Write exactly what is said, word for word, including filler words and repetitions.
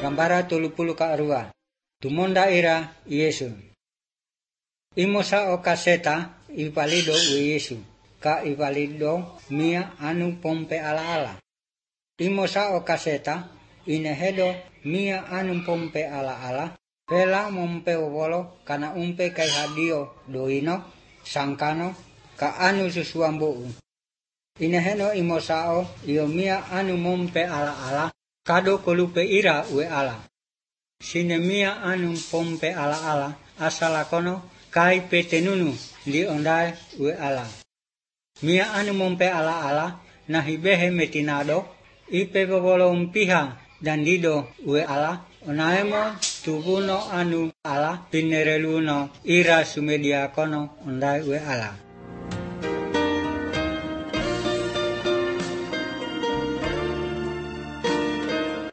Gambara tulupulu ka arua. Tumonda ira Yesu. Imosa o kaseta ipalido u Yesu. Ka ipalido mia anu pompe ala ala. Imosa o kaseta inehedo mia anu pompe ala ala. Pela mompe wolo kana umpe kai hadio doino sangkano ka anu susuambu. Ineheno imosao iyo mia anu mompe ala ala kado kolupe ira ue ala. Sine mia anu pompe ala ala asalakono kai petenunu li ondai ue ala. Mia anu mompe ala ala nahibehe metinado ipe bobolo umpiha dan dido ue ala. Onaemo tubuno anu ala pinereluno ira sumedia kono ondai ue ala.